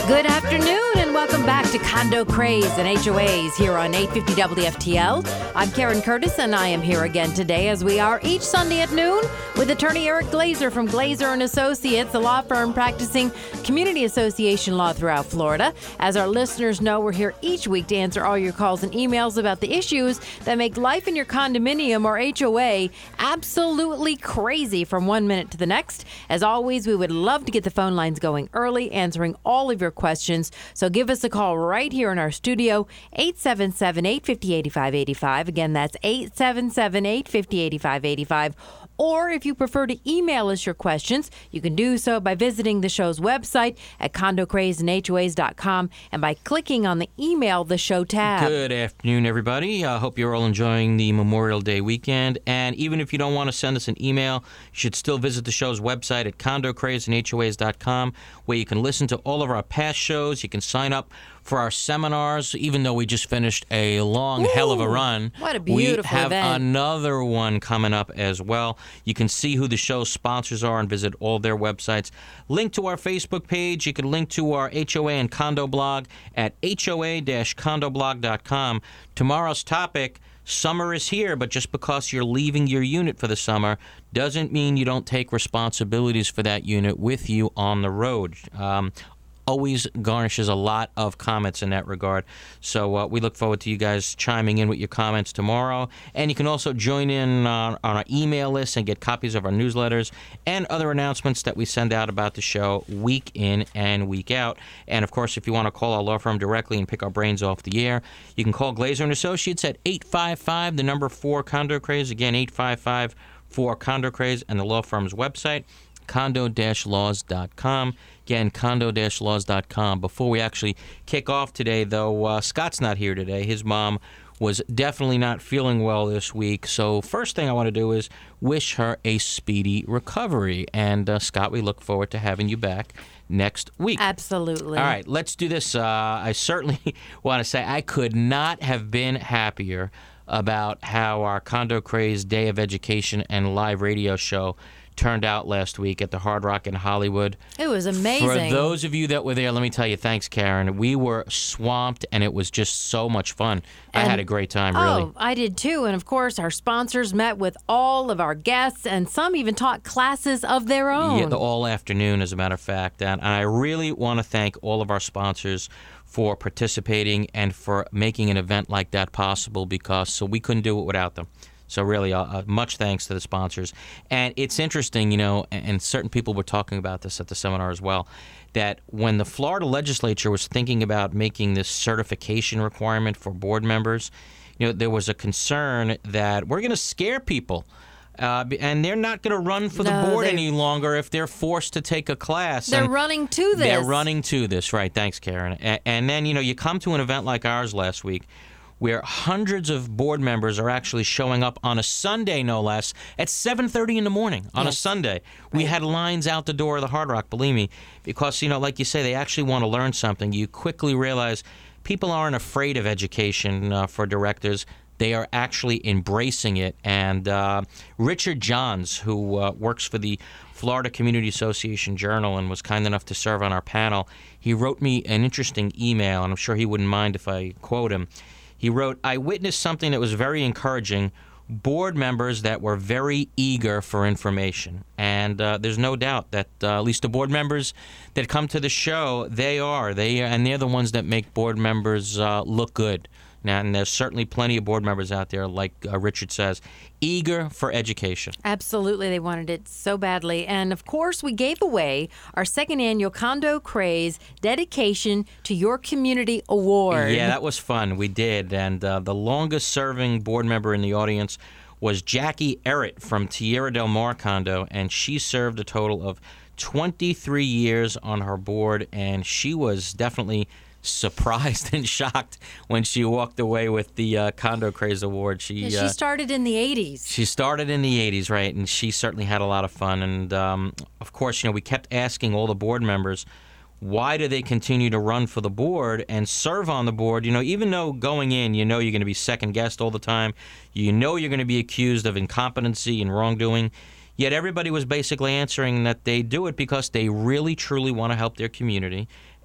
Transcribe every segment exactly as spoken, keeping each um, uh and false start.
Good afternoon and welcome back to Condo Craze and H O As here on eight fifty W F T L. I'm Karen Curtis and I am here again today as we are each Sunday at noon with attorney Eric Glazer from Glazer and Associates, a law firm practicing community association law throughout Florida. As our listeners know, we're here each week to answer all your calls and emails about the issues that make life in your condominium or H O A absolutely crazy from one minute to the next. As always, we would love to get the phone lines going early, answering all of your questions. So give us a call right here in our studio, eight seven seven, eight five zero, eight five eight five. Again, that's eight seven seven, eight five zero, eight five eight five. Or if you prefer to email us your questions, you can do so by visiting the show's website at condo craze and H O As dot com and by clicking on the Email the Show tab. Good afternoon, everybody. I uh, hope you're all enjoying the Memorial Day weekend. And even if you don't want to send us an email, you should still visit the show's website at condo craze and H O As dot com, where you can listen to all of our past shows. You can sign up for our seminars, even though we just finished a long Ooh, hell of a run. What a beautiful We have event. another one coming up as well. You can see who the show's sponsors are and visit all their websites. Link to our Facebook page. You can link to our H O A and condo blog at H O A dash condo blog dot com. Tomorrow's topic: summer is here, but just because you're leaving your unit for the summer doesn't mean you don't take responsibilities for that unit with you on the road. Um, always garnishes a lot of comments in that regard. So uh, we look forward to you guys chiming in with your comments tomorrow. And you can also join in uh, on our email list and get copies of our newsletters and other announcements that we send out about the show week in and week out. And, of course, if you want to call our law firm directly and pick our brains off the air, you can call Glazer and Associates at eight five five, the number four, Condo Craze. Again, eight five five, four, Condo Craze, and the law firm's website, condo dash laws dot com. Again, condo dash laws dot com. Before we actually kick off today, though, uh, Scott's not here today. His mom was definitely not feeling well this week. So first thing I want to do is wish her a speedy recovery. And, uh, Scott, we look forward to having you back next week. Absolutely. All right, let's do this. Uh, I certainly want to say I could not have been happier about how our Condo Craze Day of Education and live radio show turned out last week at the Hard Rock in Hollywood. It was amazing. For those of you that were there, let me tell you, thanks, Karen. We were swamped, and it was just so much fun. And, I had a great time, really. Oh, I did too. And, of course, our sponsors met with all of our guests, and some even taught classes of their own. Yeah, the all afternoon, as a matter of fact. And I really want to thank all of our sponsors for participating and for making an event like that possible, because so we couldn't do it without them. So really, uh, uh, much thanks to the sponsors. And it's interesting, you know, and, and certain people were talking about this at the seminar as well, that when the Florida legislature was thinking about making this certification requirement for board members, you know, there was a concern that we're going to scare people. Uh, and they're not going to run for no, the board they, any longer if they're forced to take a class. They're and running to this. They're running to this, right. Thanks, Karen. And, and then, you know, you come to an event like ours last week, where hundreds of board members are actually showing up on a Sunday, no less, at seven thirty in the morning on yes. a Sunday. Right. We had lines out the door of the Hard Rock, believe me, because, you know, like you say, they actually want to learn something. You quickly realize people aren't afraid of education uh, for directors. They are actually embracing it. And uh, Richard Johns, who uh, works for the Florida Community Association Journal and was kind enough to serve on our panel, he wrote me an interesting email, and I'm sure he wouldn't mind if I quote him. He wrote, "I witnessed something that was very encouraging, board members that were very eager for information." And uh, there's no doubt that uh, at least the board members that come to the show, they are. They And they're the ones that make board members uh, look good. Now, and there's certainly plenty of board members out there, like uh, Richard says, eager for education. Absolutely. They wanted it so badly. And, of course, we gave away our second annual Condo Craze Dedication to Your Community Award. Yeah, that was fun. We did. And uh, the longest-serving board member in the audience was Jackie Errett from Tierra del Mar Condo, and she served a total of twenty-three years on her board, and she was definitely surprised and shocked when she walked away with the uh, Condo Craze Award. She yeah, she uh, started in the eighties. She started in the eighties, right, and she certainly had a lot of fun. And, um, of course, you know, we kept asking all the board members, why do they continue to run for the board and serve on the board? You know, even though going in, you know you're going to be second-guessed all the time, you know you're going to be accused of incompetency and wrongdoing, yet everybody was basically answering that they do it because they really, truly want to help their community.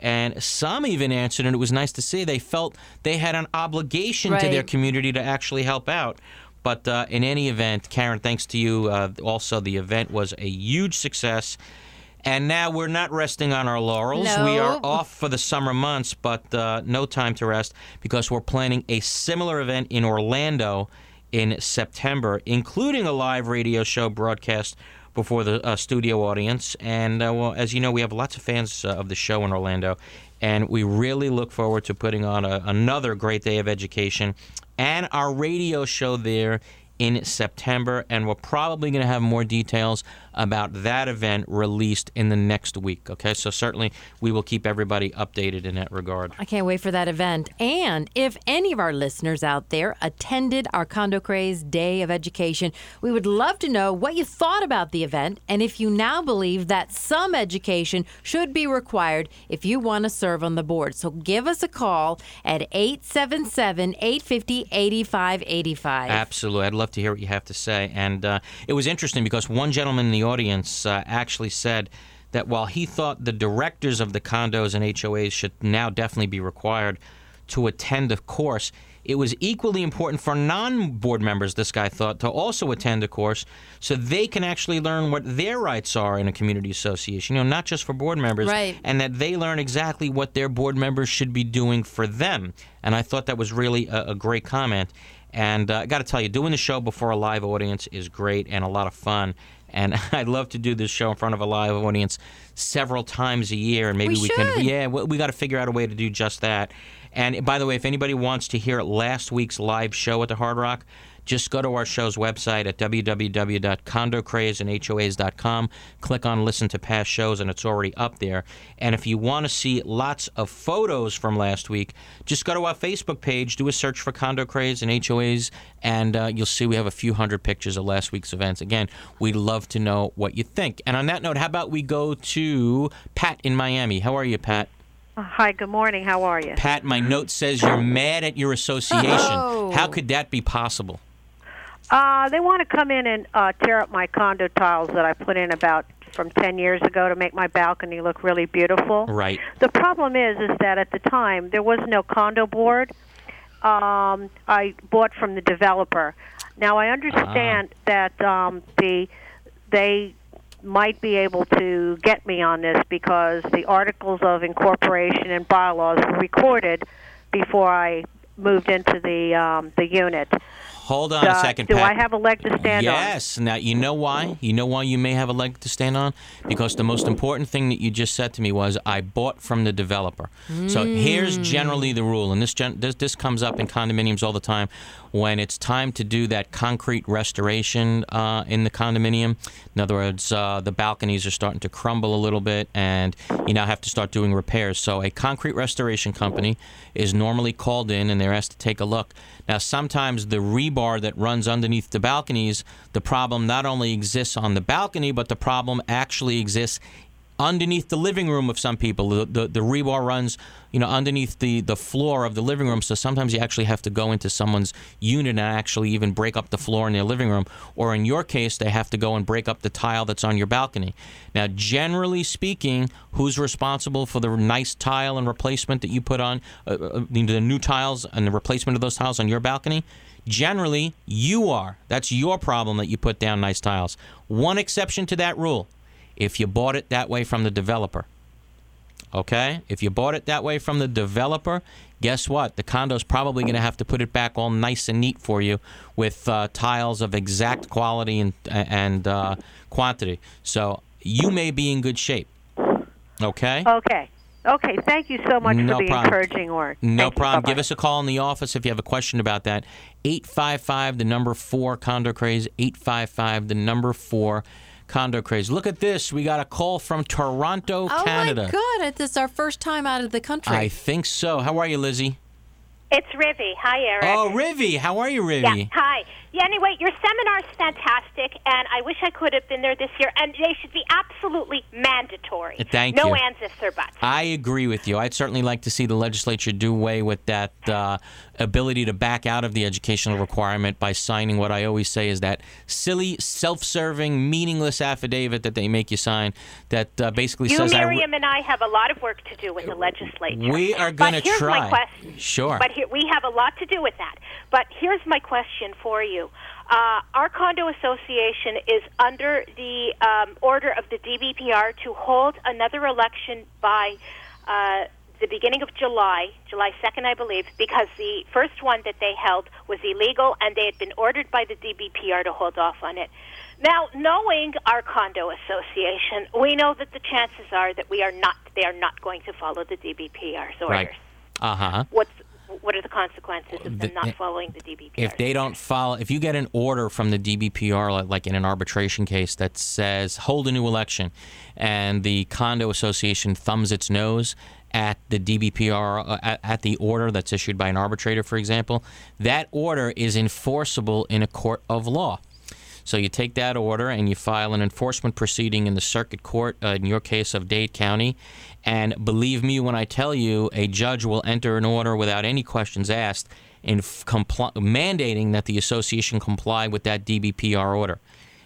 And some even answered, and it was nice to see, they felt they had an obligation right. to their community to actually help out. But uh, in any event, Karen, thanks to you, uh, also the event was a huge success. And now we're not resting on our laurels. No. We are off for the summer months, but uh, no time to rest because we're planning a similar event in Orlando in September, including a live radio show broadcast before the uh, studio audience. And, uh, well, as you know, we have lots of fans uh, of the show in Orlando, and we really look forward to putting on a, another great day of education and our radio show there in September, and we're probably going to have more details about that event released in the next week. Okay, so certainly we will keep everybody updated in that regard. I can't wait for that event. And if any of our listeners out there attended our Condo Craze Day of Education, we would love to know what you thought about the event and if you now believe that some education should be required if you want to serve on the board. So give us a call at eight seven seven, eight five zero, eight five eight five. Absolutely. I'd love to hear what you have to say. And uh, it was interesting because one gentleman in the audience uh, actually said that while he thought the directors of the condos and H O As should now definitely be required to attend a course, it was equally important for non-board members, this guy thought, to also attend a course so they can actually learn what their rights are in a community association, you know, not just for board members, right. and that they learn exactly what their board members should be doing for them. And I thought that was really a, a great comment. And uh, I got to tell you, doing the show before a live audience is great and a lot of fun. And I'd love to do this show in front of a live audience several times a year. And maybe we, we should. can, yeah, we, we got to figure out a way to do just that. And by the way, if anybody wants to hear last week's live show at the Hard Rock, just go to our show's website at w w w dot condo craze and h o as dot com. Click on Listen to Past Shows, and it's already up there. And if you want to see lots of photos from last week, just go to our Facebook page, do a search for Condo Craze and H O As, and uh, you'll see we have a few hundred pictures of last week's events. Again, we'd love to know what you think. And on that note, how about we go to Pat in Miami? How are you, Pat? Hi, good morning. How are you? Pat, my note says you're mad at your association. Oh. How could that be possible? Uh, they want to come in and uh, tear up my condo tiles that I put in about from ten years ago to make my balcony look really beautiful. Right. The problem is, is that at the time there was no condo board. Um, I bought from the developer. Now I understand uh. that um, the they might be able to get me on this because the articles of incorporation and bylaws were recorded before I moved into the um, the unit. Hold on uh, a second, do Pat. I have a leg to stand yes. on? Yes. Now, you know why? You know why you may have a leg to stand on? Because the most important thing that you just said to me was, I bought from the developer. Mm. So here's generally the rule, and this, gen- this this comes up in condominiums all the time. When it's time to do that concrete restoration uh, in the condominium, in other words, uh, the balconies are starting to crumble a little bit, and you now have to start doing repairs. So a concrete restoration company is normally called in, and they're asked to take a look. Now, sometimes the rebar that runs underneath the balconies, the problem not only exists on the balcony, but the problem actually exists underneath the living room of some people. The, the, the rebar runs, you know, underneath the, the floor of the living room, so sometimes you actually have to go into someone's unit and actually even break up the floor in their living room. Or in your case, they have to go and break up the tile that's on your balcony. Now, generally speaking, who's responsible for the nice tile and replacement that you put on, uh, the new tiles and the replacement of those tiles on your balcony? Generally, you are. That's your problem that you put down nice tiles. One exception to that rule: if you bought it that way from the developer. Okay? If you bought it that way from the developer, guess what? The condo's probably going to have to put it back all nice and neat for you with uh, tiles of exact quality and, and uh, quantity. So you may be in good shape. Okay? Okay. Okay, thank you so much no for the problem. encouraging word. No Thank problem. You. Give us a call in the office if you have a question about that. eight five five, the number four, Condo Craze. eight five five, the number four, Condo Craze. Look at this. We got a call from Toronto, oh Canada. Oh, my God. This is our first time out of the country. I think so. How are you, Lizzie? It's Rivy. Hi, Eric. Oh, Rivy. How are you, Rivy? Yeah, hi. Yeah, anyway, your seminar's fantastic, and I wish I could have been there this year, and they should be absolutely mandatory. Thank no you. No ands, ifs, or buts. I agree with you. I'd certainly like to see the legislature do away with that uh, ability to back out of the educational requirement by signing what I always say is that silly, self-serving, meaningless affidavit that they make you sign that uh, basically you, says... You, I Miriam, re- and I have a lot of work to do with the legislature. We are going to try. But here's my question. Sure. But here, we have a lot to do with that. But here's my question for you. Uh, our condo association is under the um, order of the D B P R to hold another election by... Uh, the beginning of July, July second, I believe, because the first one that they held was illegal, and they had been ordered by the D B P R to hold off on it. Now, knowing our condo association, we know that the chances are that we are not, they are not going to follow the D B P R's orders. Right. Uh-huh. What's What are the consequences of them the, not following the D B P R? If they don't follow, if you get an order from the D B P R, like, like in an arbitration case that says hold a new election, and the condo association thumbs its nose at the D B P R, uh, at, at the order that's issued by an arbitrator, for example, that order is enforceable in a court of law. So you take that order and you file an enforcement proceeding in the circuit court, uh, in your case of Dade County, and believe me when I tell you, a judge will enter an order without any questions asked in f- compl- mandating that the association comply with that D B P R order.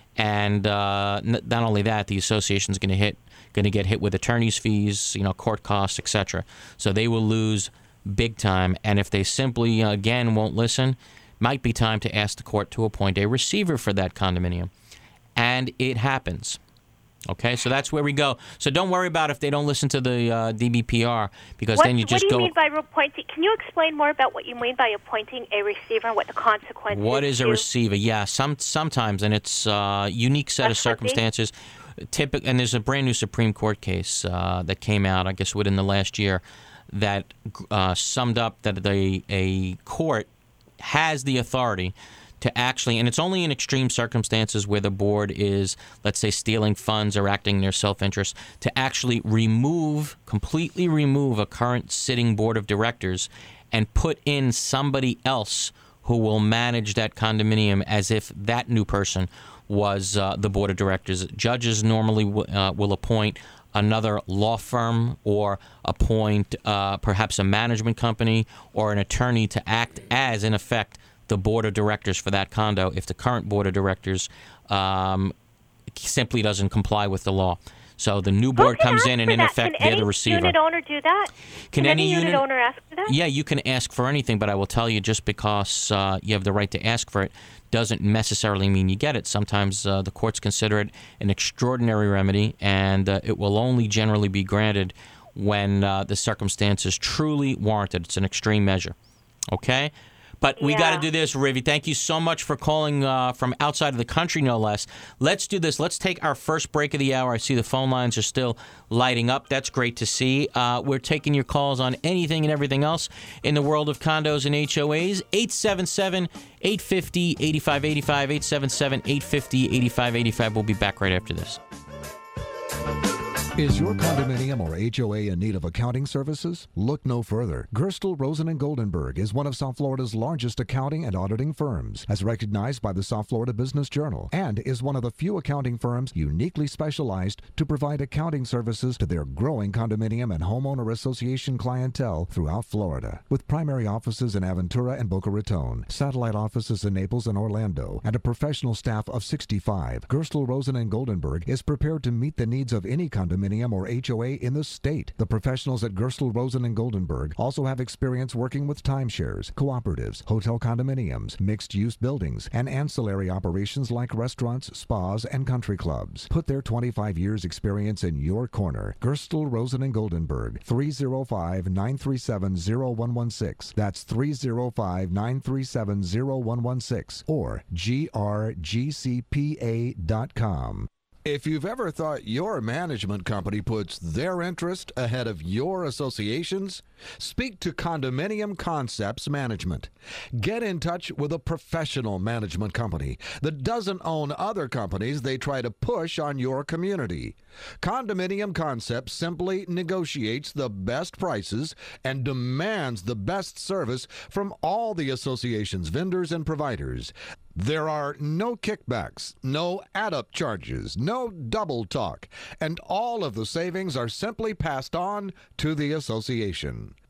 And uh, n- not only that, the association is going to hit going to get hit with attorney's fees, you know, court costs, et cetera. So they will lose big time. And if they simply, uh, again, won't listen, might be time to ask the court to appoint a receiver for that condominium. And it happens. Okay, so that's where we go. So don't worry about if they don't listen to the uh, D B P R, because what, then you just go... go... What do you mean by appointing? Can you explain more about what you mean by appointing a receiver and what the consequences What is a to... receiver? Yeah, some sometimes, and it's a uh, unique set That's of circumstances. Typic, and there's a brand new Supreme Court case uh, that came out, I guess, within the last year that uh, summed up that the, a court has the authority to actually, and it's only in extreme circumstances where the board is, let's say, stealing funds or acting in their self-interest, to actually remove, completely remove a current sitting board of directors and put in somebody else who will manage that condominium as if that new person was uh, the board of directors. Judges normally w- uh, will appoint another law firm or appoint uh, perhaps a management company or an attorney to act as, in effect, the board of directors for that condo if the current board of directors um, simply doesn't comply with the law. So the new board comes in and, in that? effect, Can they're the receiver. Can any unit owner do that? Can, Can any, any unit, unit owner ask for that? Yeah, you can ask for anything, but I will tell you, just because uh, you have the right to ask for it doesn't necessarily mean you get it. Sometimes uh, the courts consider it an extraordinary remedy, and uh, it will only generally be granted when uh, the circumstances truly warranted. It's an extreme measure. Okay? But we yeah. got to do this, Rivi. Thank you so much for calling uh, from outside of the country, no less. Let's do this. Let's take our first break of the hour. I see the phone lines are still lighting up. That's great to see. Uh, we're taking your calls on anything and everything else in the world of condos and H O As. eight seven seven, eight five zero, eight five eight five, eight seven seven, eight five zero, eight five eight five. We'll be back right after this. Is your condominium or H O A in need of accounting services? Look no further. Gerstel, Rosen and Goldenberg is one of South Florida's largest accounting and auditing firms, as recognized by the South Florida Business Journal, and is one of the few accounting firms uniquely specialized to provide accounting services to their growing condominium and homeowner association clientele throughout Florida. With primary offices in Aventura and Boca Raton, satellite offices in Naples and Orlando, and a professional staff of sixty-five, Gerstel, Rosen and Goldenberg is prepared to meet the needs of any condominium or H O A in the state. The professionals at Gerstel, Rosen and Goldenberg also have experience working with timeshares, cooperatives, hotel condominiums, mixed-use buildings, and ancillary operations like restaurants, spas, and country clubs. Put their twenty-five years experience in your corner. Gerstel, Rosen and Goldenberg, three oh five, nine three seven, oh one one six. That's three oh five, nine three seven, oh one one six or G R G C P A dot com. If you've ever thought your management company puts their interest ahead of your association's, speak to Condominium Concepts Management. Get in touch with a professional management company that doesn't own other companies they try to push on your community. Condominium Concepts simply negotiates the best prices and demands the best service from all the association's vendors and providers. There are no kickbacks, no add-up charges, no double talk, and all of the savings are simply passed on to the association.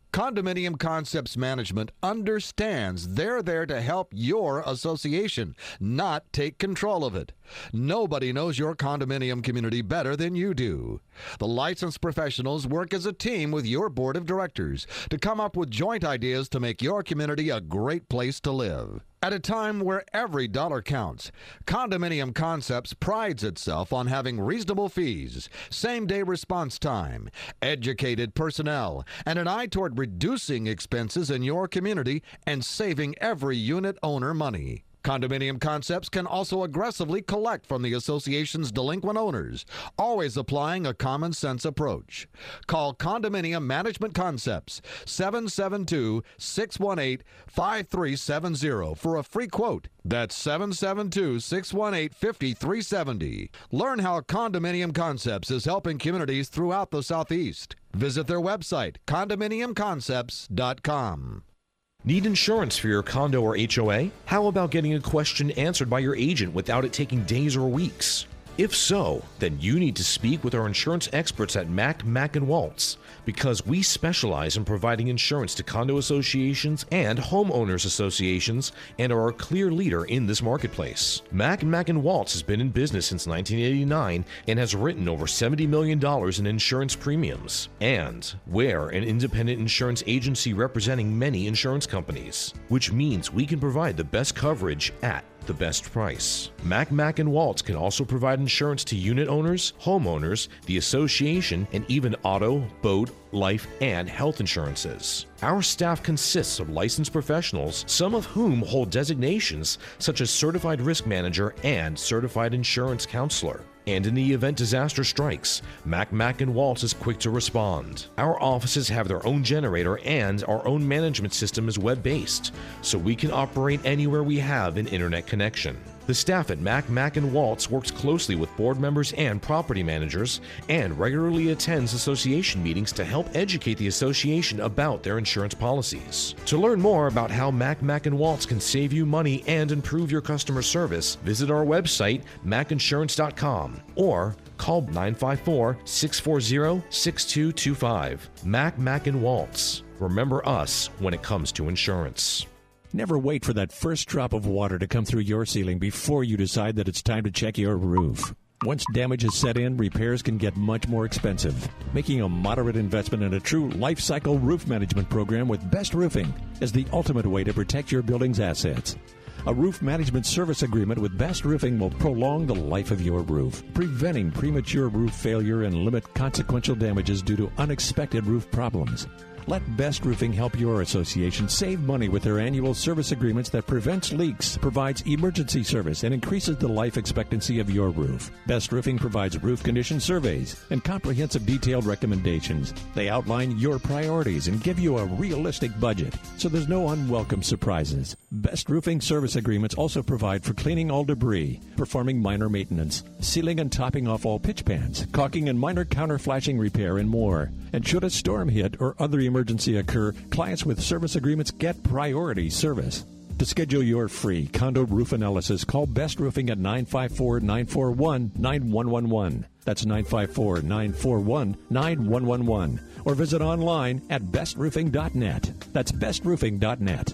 Condominium Concepts Management understands they're there to help your association, not take control of it. Nobody knows your condominium community better than you do. The licensed professionals work as a team with your board of directors to come up with joint ideas to make your community a great place to live. At a time where every dollar counts, Condominium Concepts prides itself on having reasonable fees, same-day response time, educated personnel, and an eye toward reducing expenses in your community and saving every unit owner money. Condominium Concepts can also aggressively collect from the association's delinquent owners, always applying a common sense approach. Call Condominium Management Concepts seven seven two, six one eight, five three seven zero for a free quote. That's seven seven two, six one eight, five three seven zero. Learn how Condominium Concepts is helping communities throughout the Southeast. Visit their website, condominium concepts dot com. Need insurance for your condo or H O A? How about getting a question answered by your agent without it taking days or weeks? If so, then you need to speak with our insurance experts at Mack, Mack and Waltz, because we specialize in providing insurance to condo associations and homeowners associations and are a clear leader in this marketplace. Mack, Mack and Waltz has been in business since nineteen eighty-nine and has written over seventy million dollars in insurance premiums. And we're an independent insurance agency representing many insurance companies, which means we can provide the best coverage at the best price. Mack, Mack and Waltz can also provide insurance to unit owners, homeowners, the association, and even auto, boat, life, and health insurances. Our staff consists of licensed professionals, some of whom hold designations such as Certified Risk Manager and Certified Insurance Counselor. And in the event disaster strikes, Mack, Mack and Waltz is quick to respond. Our offices have their own generator and our own management system is web-based, so we can operate anywhere we have an internet connection. The staff at Mack, Mack and Waltz works closely with board members and property managers and regularly attends association meetings to help educate the association about their insurance policies. To learn more about how Mack, Mack and Waltz can save you money and improve your customer service, visit our website, mack insurance dot com, or call nine five four, six four zero, six two two five. Mack, Mack and Waltz. Remember us when it comes to insurance. Never wait for that first drop of water to come through your ceiling before you decide that it's time to check your roof. Once damage is set in, repairs can get much more expensive. Making a moderate investment in a true life cycle roof management program with Best Roofing is the ultimate way to protect your building's assets. A roof management service agreement with Best Roofing will prolong the life of your roof, preventing premature roof failure and limit consequential damages due to unexpected roof problems. Let Best Roofing help your association save money with their annual service agreements that prevents leaks, provides emergency service, and increases the life expectancy of your roof. Best Roofing provides roof condition surveys and comprehensive detailed recommendations. They outline your priorities and give you a realistic budget, so there's no unwelcome surprises. Best Roofing service agreements also provide for cleaning all debris, performing minor maintenance, sealing and topping off all pitch pans, caulking and minor counter flashing repair, and more. And should a storm hit or other emergency occur, clients with service agreements get priority service. To schedule your free condo roof analysis, call Best Roofing at nine five four, nine four one, nine one one one. That's nine five four, nine four one, nine one one one. Or visit online at best roofing dot net. That's best roofing dot net.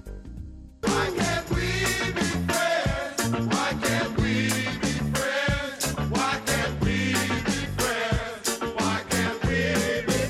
Why can't we be friends? Why can't we be friends? Why can't we be friends? Why can't we be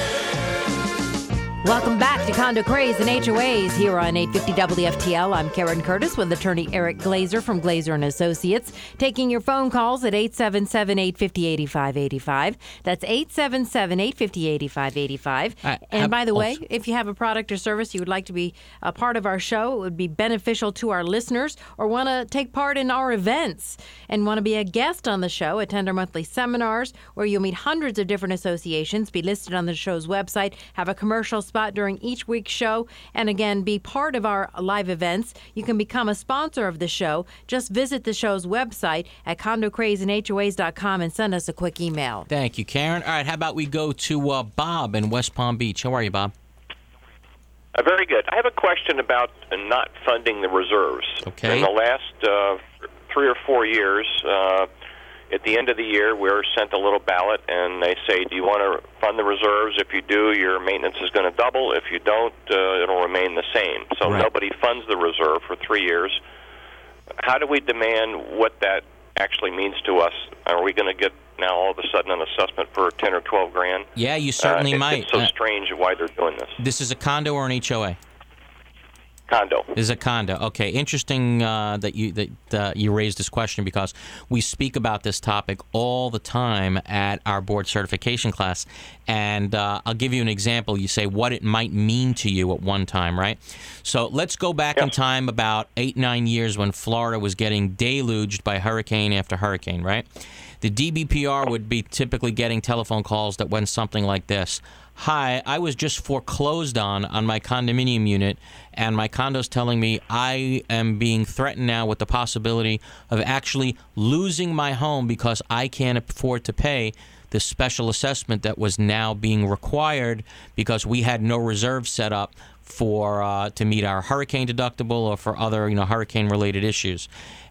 friends? Welcome back to Condo Craze and H O As here on eight fifty W F T L. I'm Karen Curtis with attorney Eric Glazer from Glazer and Associates, taking your phone calls at eight seven seven, eight five zero, eight five eight five. That's eight seven seven, eight five zero, eight five eight five. Uh, and by the way, if you have a product or service you would like to be a part of our show, it would be beneficial to our listeners, or want to take part in our events and want to be a guest on the show, attend our monthly seminars where you'll meet hundreds of different associations, be listed on the show's website, have a commercial spot during each week's show, and again, be part of our live events. You can become a sponsor of the show. Just visit the show's website at condo craze and H O As dot com and send us a quick email. Thank you, Karen. All right, how about we go to uh, Bob in West Palm Beach. How are you, Bob? Uh, very good. I have a question about uh, not funding the reserves. Okay. In the last uh, three or four years, uh, at the end of the year, we're sent a little ballot, and they say, do you want to fund the reserves? If you do, your maintenance is going to double. If you don't, uh, it'll remain the same. So Right. nobody funds the reserve for three years. How do we demand what that actually means to us? Are we going to get now all of a sudden an assessment for ten or twelve grand? Yeah, you certainly uh, it, might. It's so Uh, strange why they're doing this. This is a condo or an H O A? Condo. This is a condo. Okay, interesting uh, that you that uh, you raised this question because we speak about this topic all the time at our board certification class. And uh, I'll give you an example. You say what it might mean to you at one time, right? So let's go back in time about eight, nine years when Florida was getting deluged by hurricane after hurricane, right? The D B P R would be typically getting telephone calls that went something like this. Hi, I was just foreclosed on on my condominium unit, and my condo's telling me I am being threatened now with the possibility of actually losing my home because I can't afford to pay the special assessment that was now being required because we had no reserve set up for uh, to meet our hurricane deductible or for other you know hurricane-related issues.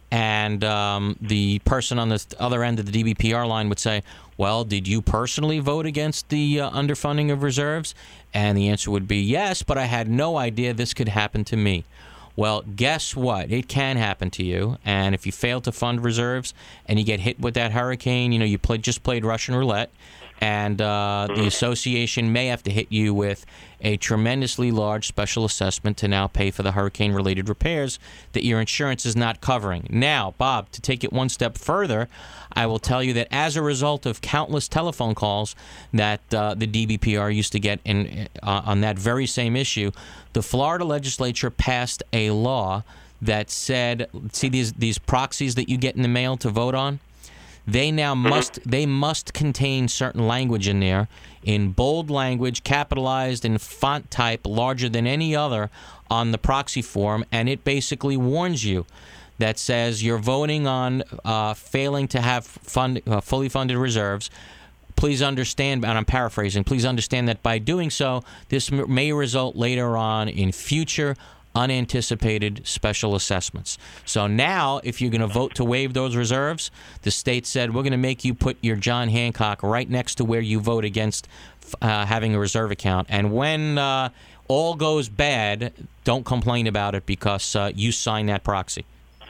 And um, the person on the other end of the D B P R line would say, well, did you personally vote against the uh, underfunding of reserves? And the answer would be yes, but I had no idea this could happen to me. Well, guess what? It can happen to you. And if you fail to fund reserves and you get hit with that hurricane, you know, you play, just played Russian roulette. And uh, the association may have to hit you with a tremendously large special assessment to now pay for the hurricane-related repairs that your insurance is not covering. Now, Bob, to take it one step further, I will tell you that as a result of countless telephone calls that uh, the D B P R used to get in uh, on that very same issue, the Florida legislature passed a law that said, see these these proxies that you get in the mail to vote on? They now must they must contain certain language in there, in bold language, capitalized in font type larger than any other on the proxy form, and it basically warns you that says you're voting on uh, failing to have fund, uh, fully funded reserves. Please understand, and I'm paraphrasing, please understand that by doing so, this m- may result later on in future unanticipated special assessments. So now, if you're going to vote to waive those reserves, the state said, we're going to make you put your John Hancock right next to where you vote against uh, having a reserve account. And when uh, all goes bad, don't complain about it because uh, you signed that proxy.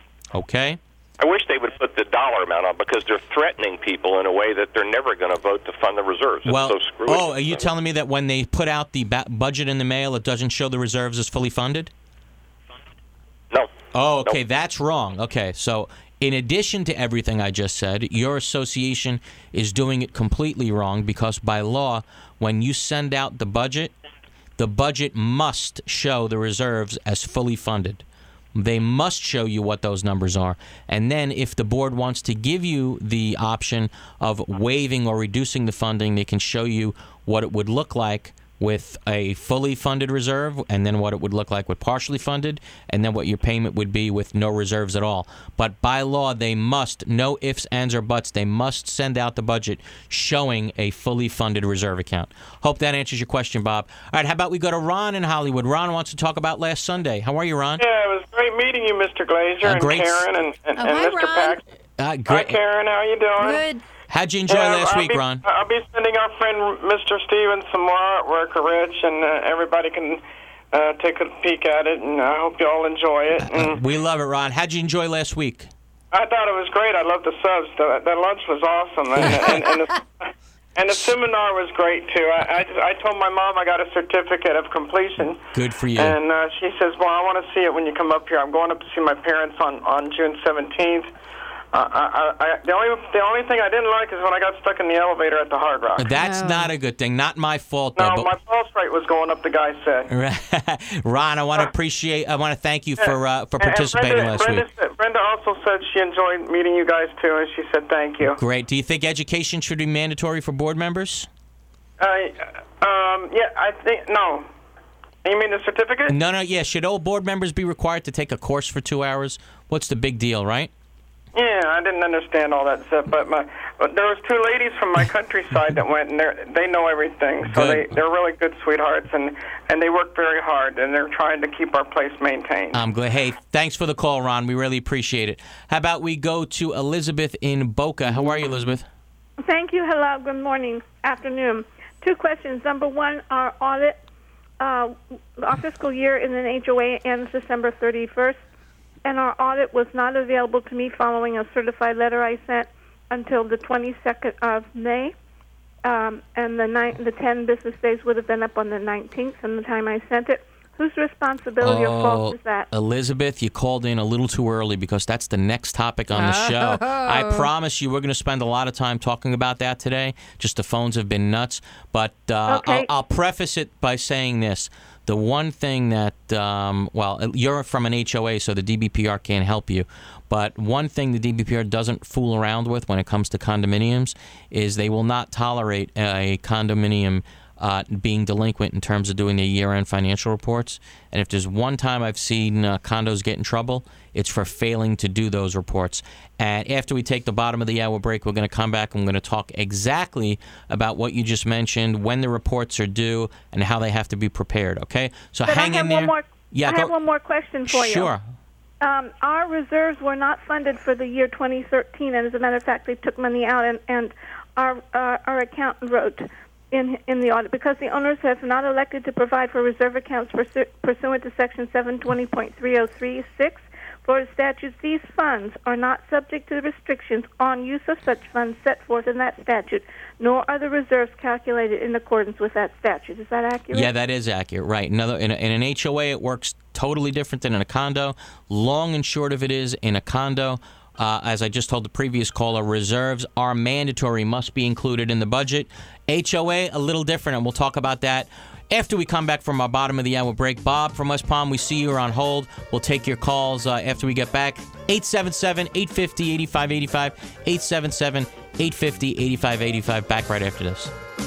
Okay? I wish they would put the dollar amount on because they're threatening people in a way that they're never going to vote to fund the reserves. It's Well, so screwy. oh, are you telling me that when they put out the ba- budget in the mail, it doesn't show the reserves as fully funded? No. Oh, okay, Nope. that's wrong. Okay, so in addition to everything I just said, your association is doing it completely wrong because by law, when you send out the budget, the budget must show the reserves as fully funded. They must show you what those numbers are. And then if the board wants to give you the option of waiving or reducing the funding, they can show you what it would look like with a fully funded reserve, and then what it would look like with partially funded, and then what your payment would be with no reserves at all. But by law, they must, no ifs, ands, or buts, they must send out the budget showing a fully funded reserve account. Hope that answers your question, Bob. All right, how about we go to Ron in Hollywood? Ron wants to talk about last Sunday. How are you, Ron? Yeah, it was great meeting you, Mister Glazer, Uh, and great. Karen, and, and, Oh, and hi, Mister Ron. Pack. Uh, Hi, great. Karen. How you doing? Good. How'd you enjoy Yeah, last I'll week, be, Ron? I'll be sending our friend Mister Stevens some more artwork of Rich, and uh, everybody can uh, take a peek at it, and I hope you all enjoy it. And We love it, Ron. How'd you enjoy last week? I thought it was great. I loved the subs. The, the lunch was awesome, and, and, and, the, and the seminar was great, too. I, I, I told my mom I got a certificate of completion. Good for you. And uh, she says, well, I want to see it when you come up here. I'm going up to see my parents on, on June seventeenth. Uh, I, I, the only the only thing I didn't like is when I got stuck in the elevator at the Hard Rock. That's No. not a good thing. Not my fault, No, though. my pulse rate was going up, the guy said. Ron, I want to appreciate. I want to thank you for uh, for And- and participating Brenda, last Brenda, week. said- Brenda also said she enjoyed meeting you guys, too, and she said thank you. Great. Do you think education should be mandatory for board members? Uh, um, yeah, I think, no. You mean the certificate? No, no. Yeah. Should all board members be required to take a course for two hours? What's the big deal, right? Yeah, I didn't understand all that stuff, but my But there was two ladies from my countryside that went, and they they know everything. So Good. they they're really good sweethearts, and and they work very hard, and they're trying to keep our place maintained. I'm glad. Hey, thanks for the call, Ron. We really appreciate it. How about we go to Elizabeth in Boca? How are you, Elizabeth? Thank you. Hello. Good morning. Afternoon. Two questions. Number one, our audit, uh, our fiscal year in an H O A ends December thirty-first, and our audit was not available to me following a certified letter I sent until the twenty-second of May, um, and the nine, the ten business days would have been up on the nineteenth from the time I sent it. Whose responsibility oh, or fault is that? Elizabeth, you called in a little too early because that's the next topic on the show. I promise you we're going to spend a lot of time talking about that today. Just the phones have been nuts. But uh, Okay. I'll, I'll preface it by saying this. The one thing that, um, well, you're from an H O A, so the D B P R can't help you. But one thing the D B P R doesn't fool around with when it comes to condominiums is they will not tolerate a condominium uh, being delinquent in terms of doing their year-end financial reports. And if there's one time I've seen uh, condos get in trouble, it's for failing to do those reports. And after we take the bottom of the hour break, we're going to come back and we're going to talk exactly about what you just mentioned, when the reports are due, and how they have to be prepared, okay? So But hang I have in there. One more, yeah, I go. have one more question for you. Sure. Um, our reserves were not funded for the year twenty thirteen, and as a matter of fact, they took money out, and, and our uh, our accountant wrote in in the audit, because the owners have not elected to provide for reserve accounts pursu- pursuant to Section seven twenty point three oh three six Florida statutes, these funds are not subject to the restrictions on use of such funds set forth in that statute, nor are the reserves calculated in accordance with that statute. Is that accurate? Yeah, that is accurate, right. Another, in, a, in an H O A, it works totally different than in a condo. Long and short of it is, in a condo, uh, as I just told the previous caller, reserves are mandatory, must be included in the budget. H O A, a little different, and we'll talk about that after we come back from our bottom of the hour break. Bob from West Palm, we see you are on hold. We'll take your calls uh, after we get back. eight seven seven, eight five zero, eight five eight five, eight seven seven, eight five zero, eight five eight five. Back right after this.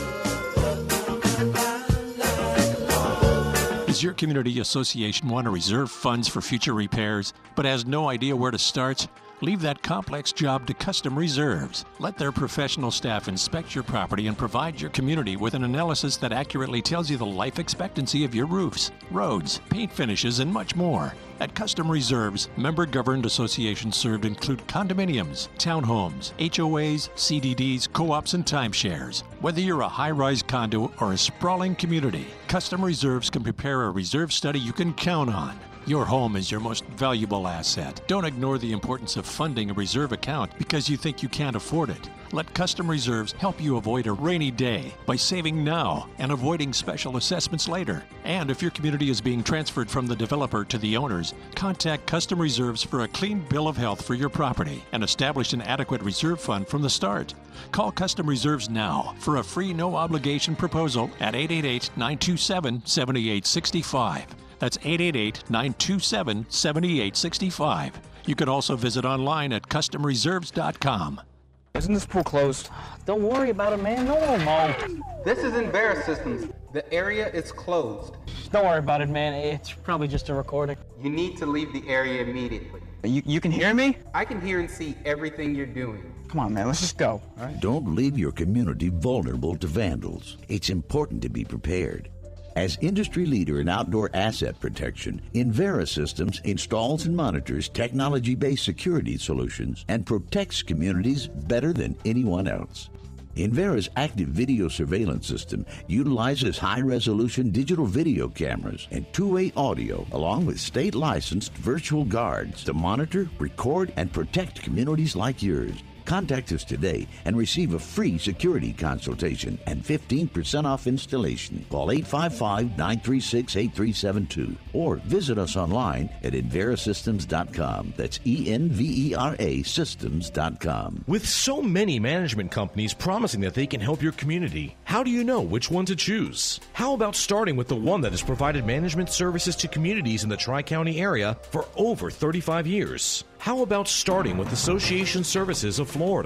Does your community association want to reserve funds for future repairs, but has no idea where to start? Leave that complex job to Custom Reserves. Let their professional staff inspect your property and provide your community with an analysis that accurately tells you the life expectancy of your roofs, roads, paint finishes, and much more. At Custom Reserves, member-governed associations served include condominiums, townhomes, H O As, C D Ds, co-ops, and timeshares. Whether you're a high-rise condo or a sprawling community, Custom Reserves can prepare a reserve study you can count on. Your home is your most valuable asset. Don't ignore the importance of funding a reserve account because you think you can't afford it. Let Custom Reserves help you avoid a rainy day by saving now and avoiding special assessments later. And if your community is being transferred from the developer to the owners, contact Custom Reserves for a clean bill of health for your property and establish an adequate reserve fund from the start. Call Custom Reserves now for a free no-obligation proposal at eight eight eight, nine two seven, seven eight six five. That's eight eight eight, nine two seven, seven eight six five. You can also visit online at custom reserves dot com. Isn't this pool closed? Don't worry about it, man. No one will know. This is Embarrass Systems. The area is closed. Don't worry about it, man. It's probably just a recording. You need to leave the area immediately. You, you can hear me? I can hear and see everything you're doing. Come on, man. Let's just go. All right? Don't leave your community vulnerable to vandals. It's important to be prepared. As industry leader in outdoor asset protection, Envera Systems installs and monitors technology-based security solutions and protects communities better than anyone else. Envera's active video surveillance system utilizes high-resolution digital video cameras and two-way audio, along with state-licensed virtual guards to monitor, record, and protect communities like yours. Contact us today and receive a free security consultation and fifteen percent off installation. Call eight five five, nine three six, eight three seven two or visit us online at envera systems dot com. That's E N V E R A systems dot com. With so many management companies promising that they can help your community, how do you know which one to choose? How about starting with the one that has provided management services to communities in the Tri-County area for over thirty-five years? How about starting with Association Services of Florida?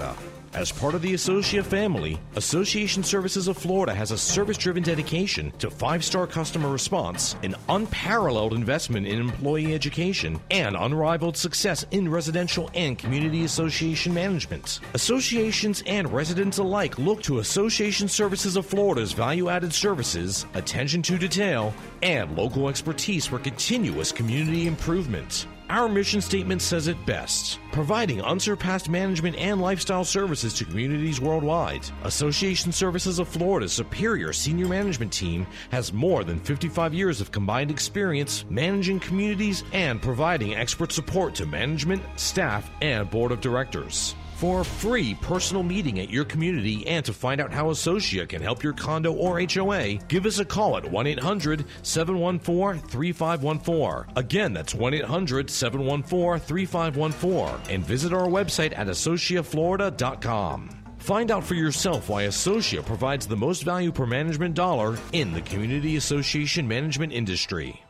As part of the Associa family, Association Services of Florida has a service-driven dedication to five-star customer response, an unparalleled investment in employee education, and unrivaled success in residential and community association management. Associations and residents alike look to Association Services of Florida's value-added services, attention to detail, and local expertise for continuous community improvement. Our mission statement says it best, providing unsurpassed management and lifestyle services to communities worldwide. Association Services of Florida's superior senior management team has more than fifty-five years of combined experience managing communities and providing expert support to management, staff, and board of directors. For a free personal meeting at your community and to find out how Associa can help your condo or H O A, give us a call at one eight hundred seven one four three five one four. Again, that's one eight hundred seven one four three five one four. And visit our website at associa florida dot com. Find out for yourself why Associa provides the most value per management dollar in the community association management industry.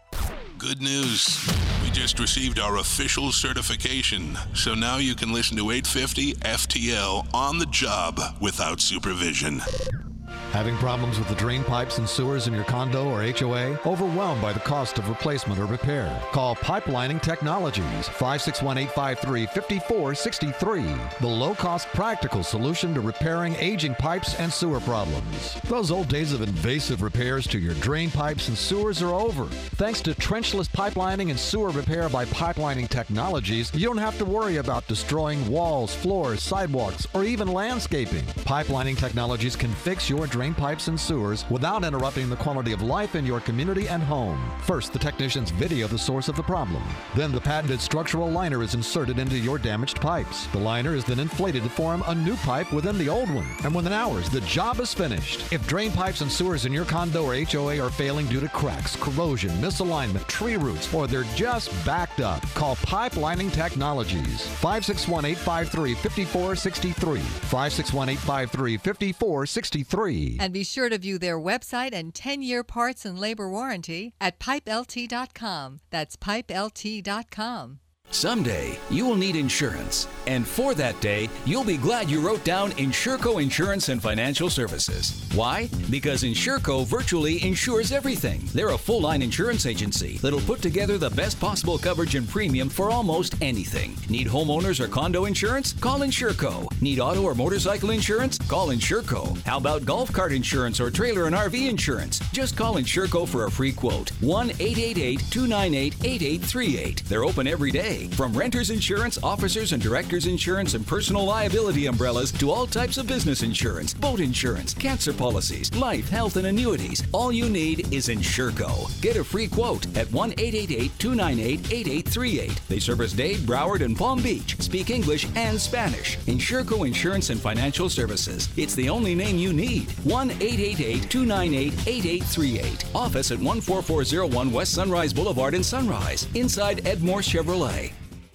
Good news. We just received our official certification, so now you can listen to eight fifty F T L on the job without supervision. Having problems with the drain pipes and sewers in your condo or H O A? Overwhelmed by the cost of replacement or repair? Call Pipelining Technologies, five six one, eight five three, five four six three. The low-cost, practical solution to repairing aging pipes and sewer problems. Those old days of invasive repairs to your drain pipes and sewers are over. Thanks to trenchless pipelining and sewer repair by Pipelining Technologies, you don't have to worry about destroying walls, floors, sidewalks, or even landscaping. Pipelining Technologies can fix your drain pipes and sewers without interrupting the quality of life in your community and home. First, the technicians video the source of the problem. Then the patented structural liner is inserted into your damaged pipes. The liner is then inflated to form a new pipe within the old one. And within hours, the job is finished. If drain pipes and sewers in your condo or H O A are failing due to cracks, corrosion, misalignment, tree roots, or they're just backed up, call Pipelining Technologies. five six one, eight five three, five four six three. five six one, eight five three, five four six three. And be sure to view their website and ten-year parts and labor warranty at pipe L T dot com. That's pipe L T dot com. Someday, you will need insurance. And for that day, you'll be glad you wrote down Insurco Insurance and Financial Services. Why? Because Insurco virtually insures everything. They're a full-line insurance agency that'll put together the best possible coverage and premium for almost anything. Need homeowners or condo insurance? Call Insurco. Need auto or motorcycle insurance? Call Insurco. How about golf cart insurance or trailer and R V insurance? Just call Insurco for a free quote. one eight eight eight, two nine eight, eight eight three eight. They're open every day. From renters insurance, officers and directors insurance, and personal liability umbrellas to all types of business insurance, boat insurance, cancer policies, life, health, and annuities. All you need is Insurco. Get a free quote at one eight eight eight, two nine eight, eight eight three eight. They service Dade, Broward, and Palm Beach. Speak English and Spanish. Insurco Insurance and Financial Services. It's the only name you need. one eight eight eight, two nine eight, eight eight three eight. Office at one four four zero one West Sunrise Boulevard in Sunrise. Inside Edmore Chevrolet.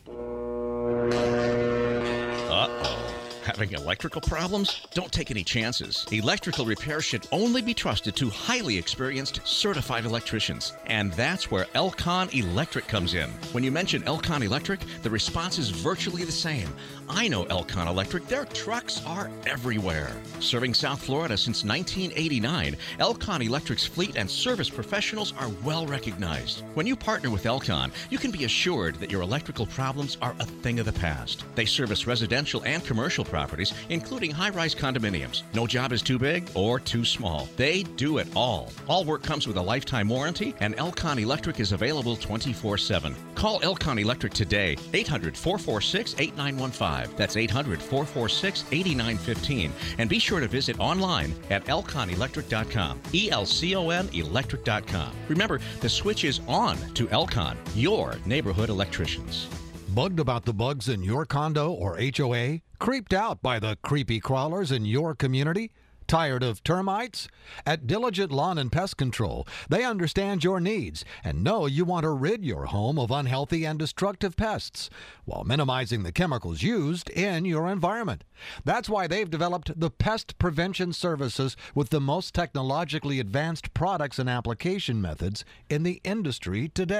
Uh-oh. Having electrical problems? Don't take any chances. Electrical repair should only be trusted to highly experienced, certified electricians. And that's where Elcon Electric comes in. When you mention Elcon Electric, the response is virtually the same. I know Elcon Electric. Their trucks are everywhere. Serving South Florida since nineteen eighty-nine, Elcon Electric's fleet and service professionals are well recognized. When you partner with Elcon, you can be assured that your electrical problems are a thing of the past. They service residential and commercial properties, including high-rise condominiums. No job is too big or too small. They do it all. All work comes with a lifetime warranty, and Elcon Electric is available twenty-four seven. Call Elcon Electric today, eight hundred, four four six, eight nine one five. That's eight hundred, four four six, eight nine one five. And be sure to visit online at elcon electric dot com. E L C O N electric dot com. Remember, the switch is on to Elcon, your neighborhood electricians. Bugged about the bugs in your condo or H O A? Creeped out by the creepy crawlers in your community? Tired of termites? At Diligent Lawn and Pest Control, they understand your needs and know you want to rid your home of unhealthy and destructive pests while minimizing the chemicals used in your environment. That's why they've developed the Pest Prevention Services with the most technologically advanced products and application methods in the industry today.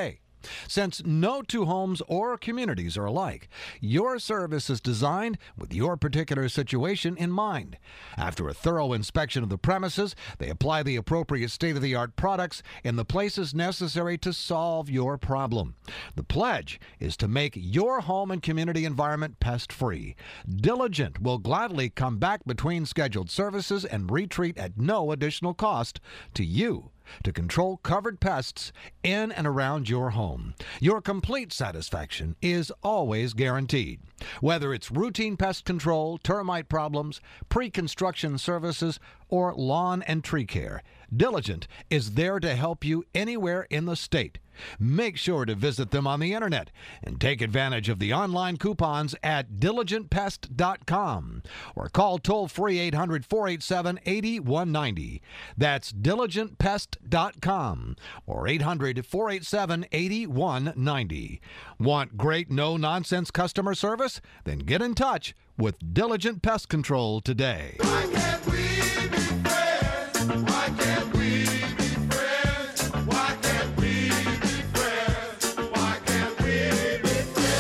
Since no two homes or communities are alike, your service is designed with your particular situation in mind. After a thorough inspection of the premises, they apply the appropriate state-of-the-art products in the places necessary to solve your problem. The pledge is to make your home and community environment pest-free. Diligent will gladly come back between scheduled services and retreat at no additional cost to you to control covered pests in and around your home. Your complete satisfaction is always guaranteed. Whether it's routine pest control, termite problems, pre-construction services, or lawn and tree care, Diligent is there to help you anywhere in the state. Make sure to visit them on the internet and take advantage of the online coupons at diligent pest dot com or call toll-free eight hundred, four eight seven, eight one nine zero. That's diligent pest dot com or eight hundred, four eight seven, eight one nine zero. Want great no-nonsense customer service? Then get in touch with Diligent Pest Control today. Why can't we be friends? Why can't we be friends? Why can't we be friends? Why can't we be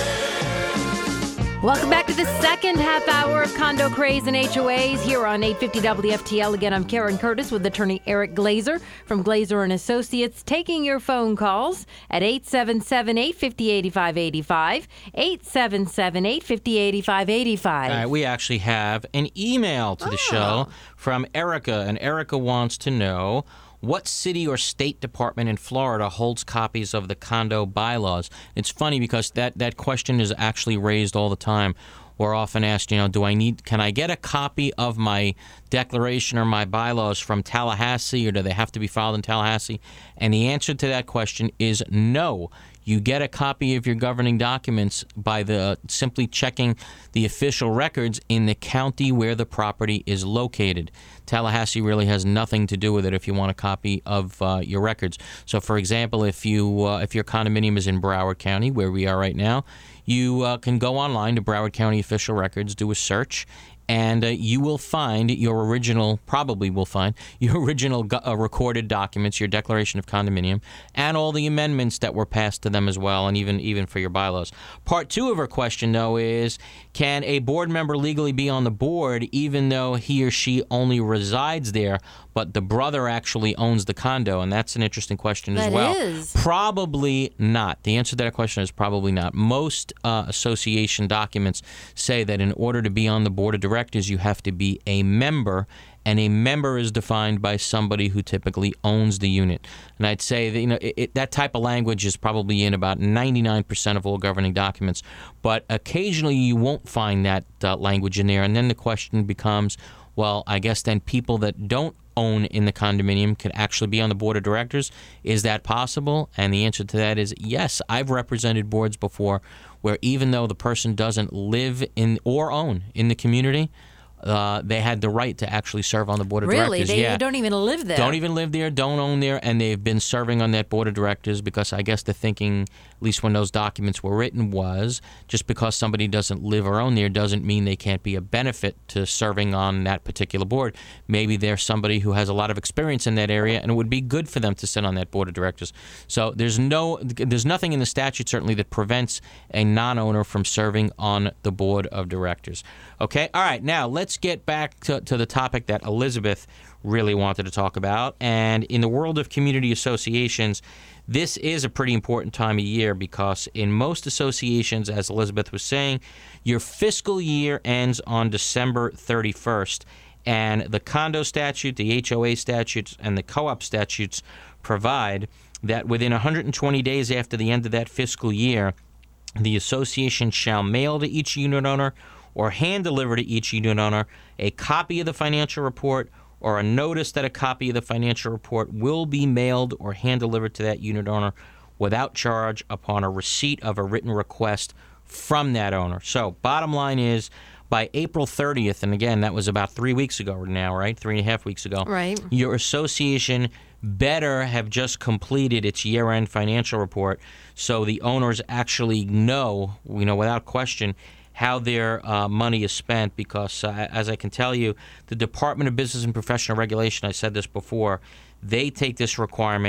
friends? Welcome back to the second half hour of Condo Craze and H O As here on eight fifty W F T L. Again, I'm Karen Curtis with attorney Eric Glazer from Glazer and Associates, taking your phone calls at eight seven seven, eight five zero, eight five eight five, eight seven seven, eight five zero, eight five eight five. All right, we actually have an email to the Oh. show from Erica, and Erica wants to know what city or state department in Florida holds copies of the condo bylaws. It's funny because that, that question is actually raised all the time. We're often asked, you know, do I need, can I get a copy of my declaration or my bylaws from Tallahassee, or do they have to be filed in Tallahassee? And the answer to that question is no. You get a copy of your governing documents by the simply checking the official records in the county where the property is located. Tallahassee really has nothing to do with it if you want a copy of uh, your records. So, for example, if you uh, if your condominium is in Broward County, where we are right now, you uh, can go online to Broward County official records, do a search, and uh, you will find your original, probably will find, your original go- uh, recorded documents, your declaration of condominium, and all the amendments that were passed to them as well, and even, even for your bylaws. Part two of her question, though, is can a board member legally be on the board even though he or she only resides there, but the brother actually owns the condo? And that's an interesting question as That well. is. Probably not. The answer to that question is probably not. Most uh, association documents say that in order to be on the board of directors, you have to be a member, and a member is defined by somebody who typically owns the unit. And I'd say that, you know, it, it, that type of language is probably in about ninety-nine percent of all governing documents, but occasionally you won't find that uh, language in there, and then the question becomes, well, I guess then people that don't own in the condominium could actually be on the board of directors. Is that possible? And the answer to that is yes. I've represented boards before where even though the person doesn't live in or own in the community, uh, they had the right to actually serve on the board of Really? directors. They yeah. don't even live there? Don't even live there, don't own there, and they've been serving on that board of directors because I guess the thinking, at least when those documents were written, was just because somebody doesn't live or own there doesn't mean they can't be a benefit to serving on that particular board. Maybe they're somebody who has a lot of experience in that area, and it would be good for them to sit on that board of directors. So there's no, there's nothing in the statute certainly that prevents a non-owner from serving on the board of directors. Okay, all right, now let's get back to, to the topic that Elizabeth really wanted to talk about. And in the world of community associations, this is a pretty important time of year because in most associations, as Elizabeth was saying, your fiscal year ends on December thirty-first. And the condo statute, the H O A statutes, and the co-op statutes provide that within one hundred twenty days after the end of that fiscal year, the association shall mail to each unit owner or hand deliver to each unit owner a copy of the financial report or a notice that a copy of the financial report will be mailed or hand delivered to that unit owner without charge upon a receipt of a written request from that owner. So bottom line is, by April thirtieth, and again, that was about three weeks ago now, right? Three and a half weeks ago. Right. Your association better have just completed its year-end financial report so the owners actually know, you know, without question, how their uh, money is spent, because uh, as I can tell you, the Department of Business and Professional Regulation, I said this before, they take this requirement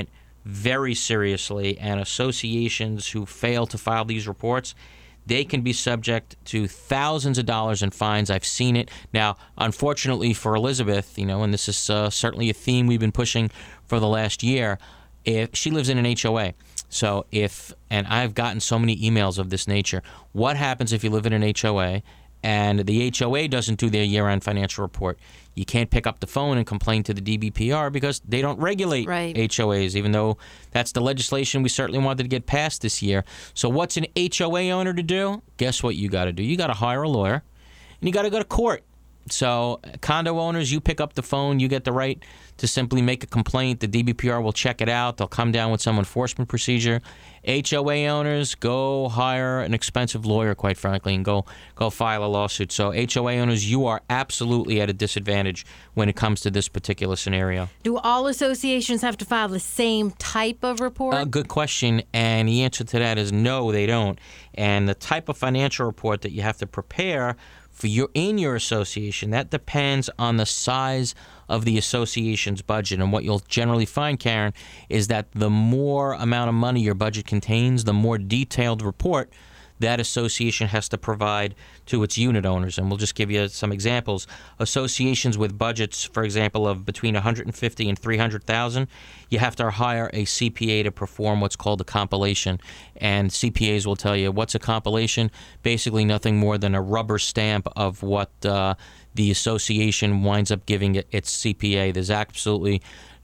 very seriously, and associations who fail to file these reports, they can be subject to thousands of dollars in fines. I've seen it. Now, unfortunately for Elizabeth, you know, and this is uh, certainly a theme we've been pushing for the last year, if she lives in an H O A. So if, and I've gotten so many emails of this nature, what happens if you live in an H O A and the H O A doesn't do their year-end financial report? You can't pick up the phone and complain to the D B P R because they don't regulate right. H O As, even though that's the legislation we certainly wanted to get passed this year. So what's an H O A owner to do? Guess what you got to do? You got to hire a lawyer, and you got to go to court. So condo owners, you pick up the phone, you get the right to simply make a complaint. The D B P R will check it out. They'll come down with some enforcement procedure. H O A owners, go hire an expensive lawyer, quite frankly, and go go file a lawsuit. So H O A owners, you are absolutely at a disadvantage when it comes to this particular scenario. Do all associations have to file the same type of report? Uh, good question, and the answer to that is no, they don't. And the type of financial report that you have to prepare for your in your association, that depends on the size of the association's budget. And what you'll generally find, Karen, is that the more amount of money your budget contains, the more detailed report that association has to provide to its unit owners. And we'll just give you some examples. Associations with budgets, for example, of between one hundred fifty thousand and three hundred thousand dollars, you have to hire a C P A to perform what's called a compilation. And C P As will tell you what's a compilation. Basically nothing more than a rubber stamp of what uh, the association winds up giving it, its C P A. There's absolutely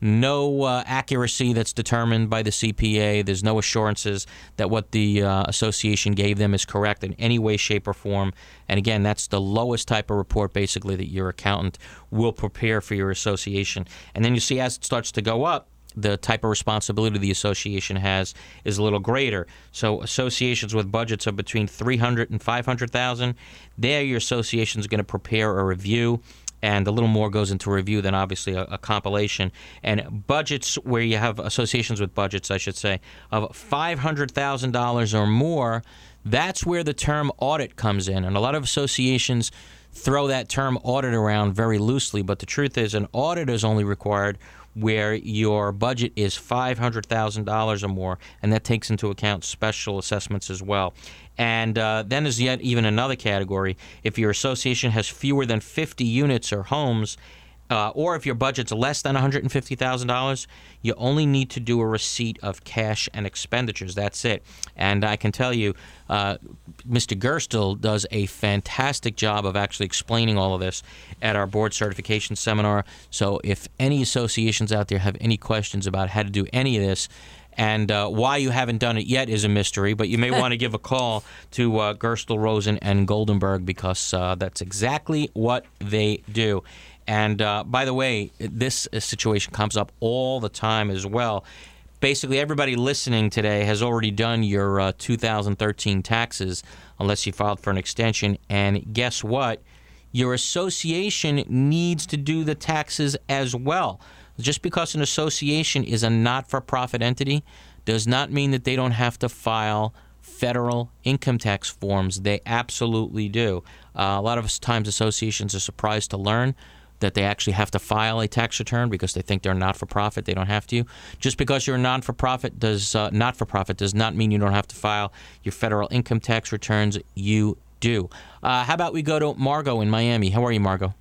no uh, accuracy that's determined by the C P A. There's no assurances that what the uh, association gave them is correct in any way, shape, or form. And again, that's the lowest type of report, basically, that your accountant will prepare for your association. And then you see as it starts to go up, the type of responsibility the association has is a little greater. So associations with budgets of between three hundred thousand dollars and five hundred thousand dollars, there your association is going to prepare a review. And a little more goes into review than obviously a, a compilation. And budgets where you have associations with budgets, I should say, of five hundred thousand dollars or more, that's where the term audit comes in. And a lot of associations throw that term audit around very loosely. But the truth is an audit is only required where your budget is five hundred thousand dollars or more, and that takes into account special assessments as well. And uh, then there's yet even another category. If your association has fewer than fifty units or homes, uh, or if your budget's less than one hundred fifty thousand dollars, you only need to do a receipt of cash and expenditures. That's it. And I can tell you, uh, Mister Gerstel does a fantastic job of actually explaining all of this at our board certification seminar. So if any associations out there have any questions about how to do any of this, and uh, why you haven't done it yet is a mystery, but you may want to give a call to uh, Gerstel, Rosen, and Goldenberg because uh, that's exactly what they do. And uh, by the way, this situation comes up all the time as well. Basically, everybody listening today has already done your uh, two thousand thirteen taxes, unless you filed for an extension. And guess what? Your association needs to do the taxes as well. Just because an association is a not-for-profit entity does not mean that they don't have to file federal income tax forms. They absolutely do. Uh, a lot of times associations are surprised to learn that they actually have to file a tax return because they think they're not-for-profit. They don't have to. Just because you're a non-for-profit does uh, not-for-profit does not mean you don't have to file your federal income tax returns. You do. Uh, how about we go to Margot in Miami? How are you, Margot?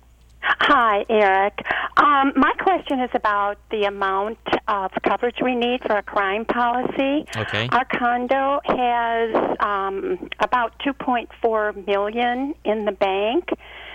Hi, Eric. Um, my question is about the amount of coverage we need for a crime policy. Okay. Our condo has um, about two point four million dollars in the bank,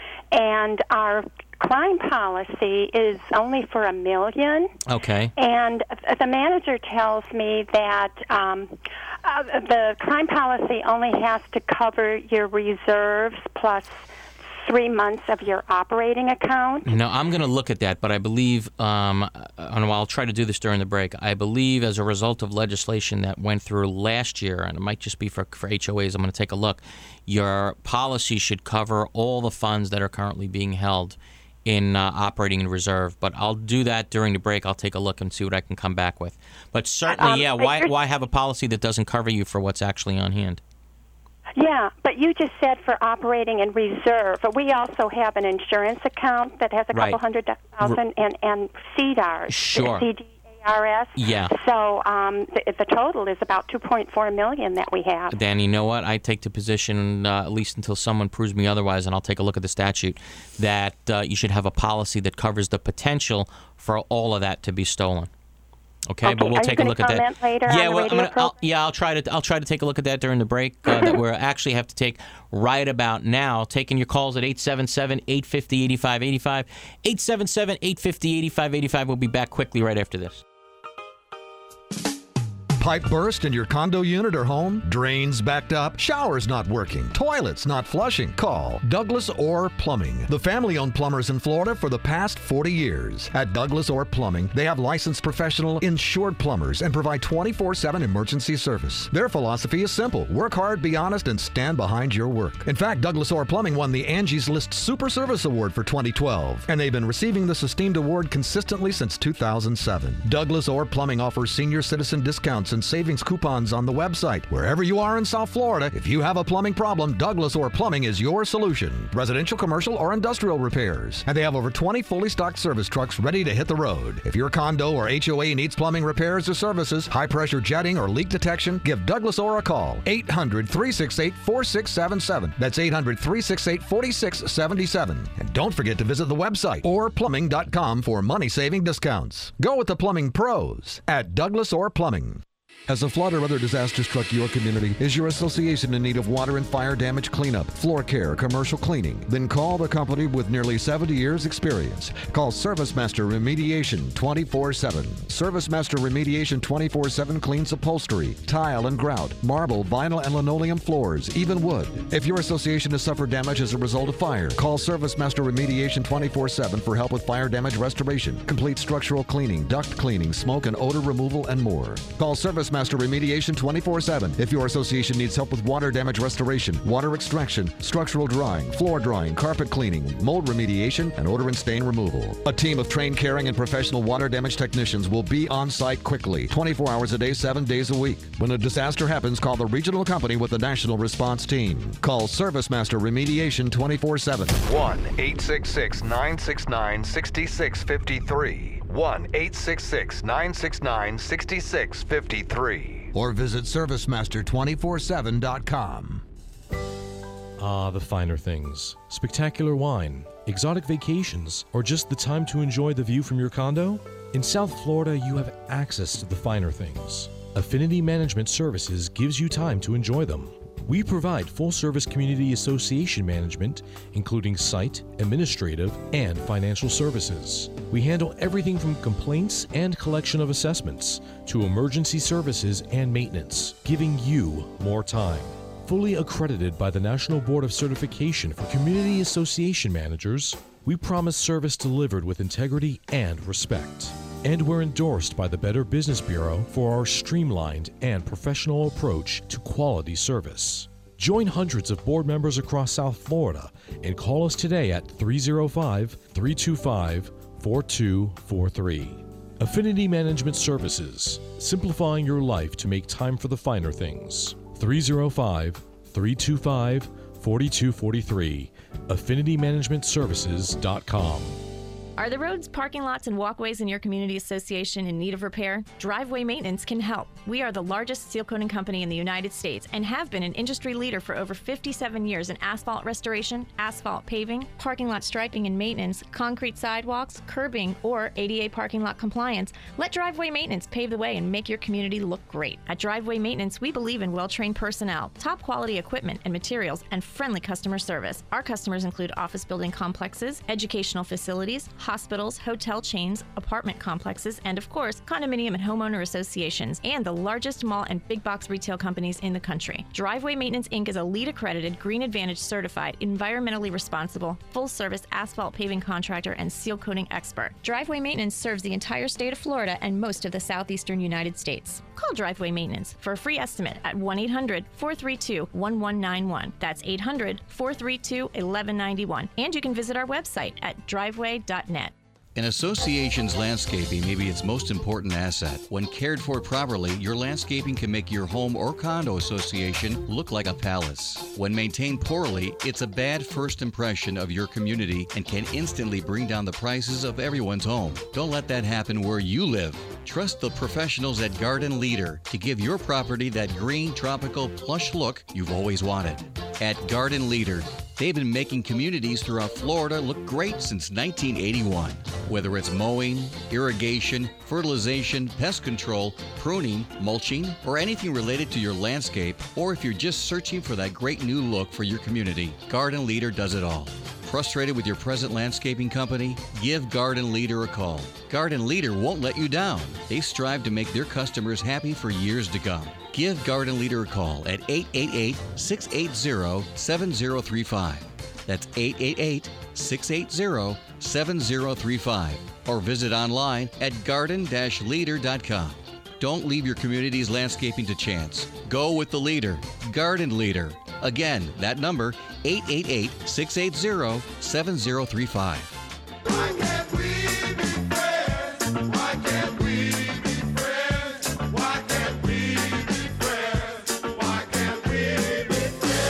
and our crime policy is only for a million. Okay. And the manager tells me that um, uh, the crime policy only has to cover your reserves plus three months of your operating account. No, I'm going to look at that, but I believe, um, and I'll try to do this during the break, I believe as a result of legislation that went through last year, and it might just be for, for H O As, I'm going to take a look, your policy should cover all the funds that are currently being held in uh, operating in reserve. But I'll do that during the break. I'll take a look and see what I can come back with. But certainly, Um, yeah, but why you're- why have a policy that doesn't cover you for what's actually on hand? Yeah, but you just said for operating in reserve. But we also have an insurance account that has a couple Right. hundred thousand, and and C D A Rs, Sure. C D A R S. Yeah. So um, the, the total is about two point four million dollars that we have. Dan, you know what? I take the position, uh, at least until someone proves me otherwise, and I'll take a look at the statute, that uh, you should have a policy that covers the potential for all of that to be stolen. Okay, Okay, but we'll are you take a gonna look at that. comment later yeah, on the well, I'm radio gonna, I'll, yeah, I'll try to. I'll try to take a look at that during the break uh, that we actually have to take right about now. Taking your calls at eight seven seven, eight five zero, eight five eight five, eight seven seven, eight five zero, eight five eight five. We'll be back quickly right after this. Pipe burst in your condo unit or home? Drains backed up? Showers not working? Toilets not flushing? Call Douglas Orr Plumbing, the family-owned plumbers in Florida for the past forty years. At Douglas Orr Plumbing, they have licensed professional insured plumbers and provide twenty-four seven emergency service. Their philosophy is simple. Work hard, be honest, and stand behind your work. In fact, Douglas Orr Plumbing won the Angie's List Super Service Award for twenty twelve, and they've been receiving this esteemed award consistently since two thousand seven. Douglas Orr Plumbing offers senior citizen discounts and savings coupons on the website. Wherever you are in South Florida, if you have a plumbing problem, Douglas Orr Plumbing is your solution. Residential, commercial, or industrial repairs. And they have over twenty fully stocked service trucks ready to hit the road. If your condo or H O A needs plumbing repairs or services, high pressure jetting, or leak detection, give Douglas Orr a call. eight hundred, three six eight, four six seven seven. That's eight hundred, three six eight, four six seven seven. And don't forget to visit the website orr plumbing dot com for money-saving discounts. Go with the plumbing pros at Douglas Orr Plumbing. Has a flood or other disaster struck your community? Is your association in need of water and fire damage cleanup, floor care, commercial cleaning? Then call the company with nearly seventy years experience. Call ServiceMaster Remediation twenty-four seven. ServiceMaster Remediation twenty-four seven cleans upholstery, tile and grout, marble, vinyl and linoleum floors, even wood. If your association has suffered damage as a result of fire, call ServiceMaster Remediation twenty-four seven for help with fire damage restoration, complete structural cleaning, duct cleaning, smoke and odor removal, and more. Call ServiceMaster Remediation twenty-four seven if your association needs help with water damage restoration, water extraction, structural drying, floor drying, carpet cleaning, mold remediation, and odor and stain removal. A team of trained, caring, and professional water damage technicians will be on site quickly, twenty-four hours a day, seven days a week. When a disaster happens, call the regional company with the national response team. Call ServiceMaster Remediation twenty-four seven. one eight six six, nine six nine, six six five three. one eight six six, nine six nine, six six five three. Or visit Servicemaster two four seven dot com. Ah, the finer things. Spectacular wine, exotic vacations, or just the time to enjoy the view from your condo? In South Florida, you have access to the finer things. Affinity Management Services gives you time to enjoy them. We provide full-service community association management, including site, administrative, and financial services. We handle everything from complaints and collection of assessments to emergency services and maintenance, giving you more time. Fully accredited by the National Board of Certification for Community Association Managers, we promise service delivered with integrity and respect. And we're endorsed by the Better Business Bureau for our streamlined and professional approach to quality service. Join hundreds of board members across South Florida and call us today at three oh five, three two five, four two four three. Affinity Management Services, simplifying your life to make time for the finer things. three oh five, three two five, four two four three. affinity management services dot com. Are the roads, parking lots, and walkways in your community association in need of repair? Driveway Maintenance can help. We are the largest seal coating company in the United States and have been an industry leader for over fifty-seven years in asphalt restoration, asphalt paving, parking lot striping and maintenance, concrete sidewalks, curbing, or A D A parking lot compliance. Let Driveway Maintenance pave the way and make your community look great. At Driveway Maintenance, we believe in well-trained personnel, top quality equipment and materials, and friendly customer service. Our customers include office building complexes, educational facilities, hospitals, hotel chains, apartment complexes, and of course, condominium and homeowner associations, and the largest mall and big box retail companies in the country. Driveway Maintenance Incorporated is a LEED accredited, Green Advantage certified, environmentally responsible, full service asphalt paving contractor and seal coating expert. Driveway Maintenance serves the entire state of Florida and most of the southeastern United States. Call Driveway Maintenance for a free estimate at one eight hundred, four three two, one one nine one. That's eight hundred, four three two, one one nine one. And you can visit our website at driveway dot net. An association's landscaping may be its most important asset. When cared for properly, your landscaping can make your home or condo association look like a palace. When maintained poorly, it's a bad first impression of your community and can instantly bring down the prices of everyone's home. Don't let that happen where you live. Trust the professionals at Garden Leader to give your property that green, tropical, plush look you've always wanted. At Garden Leader, they've been making communities throughout Florida look great since nineteen eighty-one. Whether it's mowing, irrigation, fertilization, pest control, pruning, mulching, or anything related to your landscape, or if you're just searching for that great new look for your community, Garden Leader does it all. Frustrated with your present landscaping company? Give Garden Leader a call. Garden Leader won't let you down. They strive to make their customers happy for years to come. Give Garden Leader a call at eight eight eight, six eight zero, seven zero three five. That's eight eight eight, six eight zero, seven zero three five. Or visit online at garden dash leader dot com. Don't leave your community's landscaping to chance. Go with the leader, Garden Leader. Again, that number, eight eight eight, six eight zero, seven zero three five. Why can't we be friends? Why can't we be friends? Why can't we be friends? Why can't we be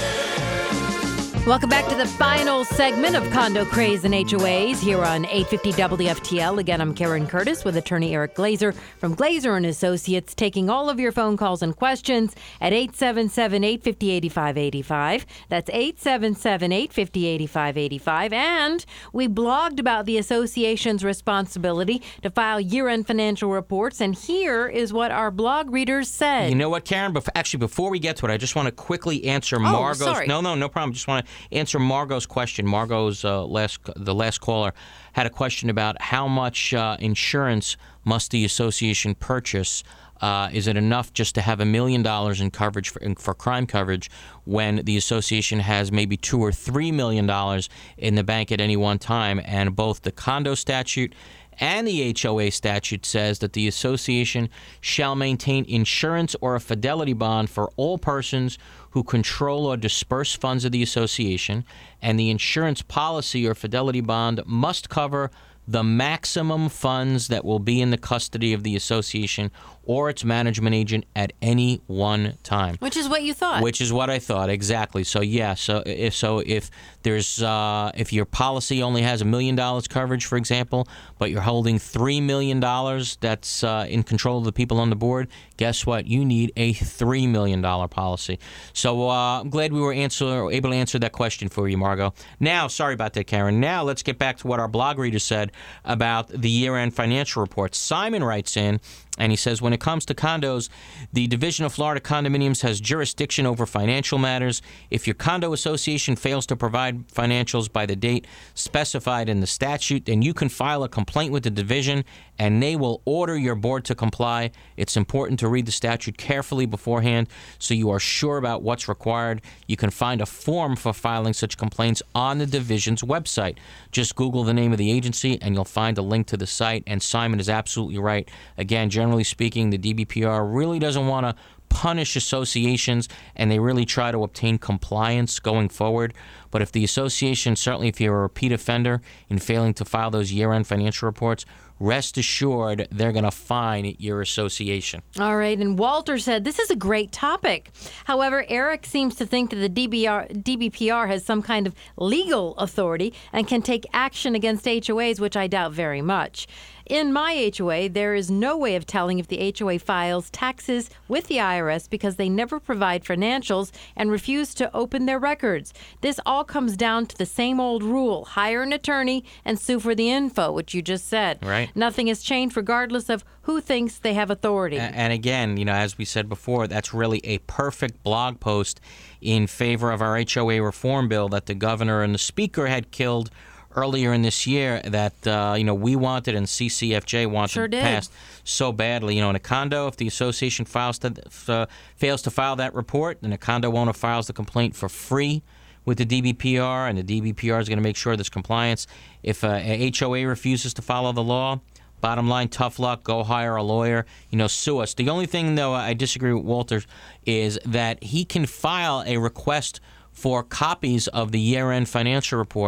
friends? Welcome back to the final segment of Condo Craze and H O As here on eight fifty W F T L. Again, I'm Karen Curtis with attorney Eric Glazer from Glazer and Associates, taking all of your phone calls and questions at eight seven seven, eight five zero, eight five eight five. That's eight seven seven, eight five zero, eight five eight five. And we blogged about the association's responsibility to file year-end financial reports, and here is what our blog readers said. You know what, Karen? Bef- actually, before we get to it, I just want to quickly answer Oh, Margot's. sorry. No, no, no problem. Just want to answer Margot's question. Margot's uh, last, the last caller had a question about how much uh, insurance must the association purchase. Uh, is it enough just to have a million dollars in coverage for, in, for crime coverage when the association has maybe two or three million dollars in the bank at any one time? And both the condo statute and the H O A statute says that the association shall maintain insurance or a fidelity bond for all persons who control or disperse funds of the association, and the insurance policy or fidelity bond must cover the maximum funds that will be in the custody of the association or its management agent at any one time. Which is what you thought. Which is what I thought, exactly. So yeah, so if so if there's uh, if your policy only has a million dollars coverage, for example, but you're holding three million dollars that's uh, in control of the people on the board, guess what? You need a three million dollar policy. So uh, I'm glad we were answer able to answer that question for you, Margot. Now, sorry about that, Karen. Now let's get back to what our blog reader said about the year-end financial report. Simon writes in, and he says, when it comes to condos, the Division of Florida Condominiums has jurisdiction over financial matters. If your condo association fails to provide financials by the date specified in the statute, then you can file a complaint with the division, and they will order your board to comply. It's important to read the statute carefully beforehand so you are sure about what's required. You can find a form for filing such complaints on the division's website. Just Google the name of the agency, and you'll find a link to the site. And Simon is absolutely right. Again, generally speaking, the D B P R really doesn't want to punish associations, and they really try to obtain compliance going forward. But if the association, certainly if you're a repeat offender in failing to file those year-end financial reports, rest assured they're going to fine your association. All right, and Walter said, this is a great topic. However, Eric seems to think that the D B R, D B P R has some kind of legal authority and can take action against H O As, which I doubt very much. In my H O A, there is no way of telling if the H O A files taxes with the I R S because they never provide financials and refuse to open their records. This all comes down to the same old rule: hire an attorney and sue for the info, which you just said. Right. Nothing has changed regardless of who thinks they have authority. A- And again, you know, as we said before, that's really a perfect blog post in favor of our H O A reform bill that the governor and the speaker had killed earlier in this year, that uh, you know we wanted and C C F J wanted Sure did. passed so badly. You know, in a condo, if the association files to, if, uh, fails to file that report, then a condo owner files the complaint for free with the D B P R, and the D B P R is going to make sure there's compliance. If uh, a H O A refuses to follow the law, bottom line, tough luck, go hire a lawyer, you know, sue us. The only thing, though, I disagree with Walter is that he can file a request for copies of the year-end financial report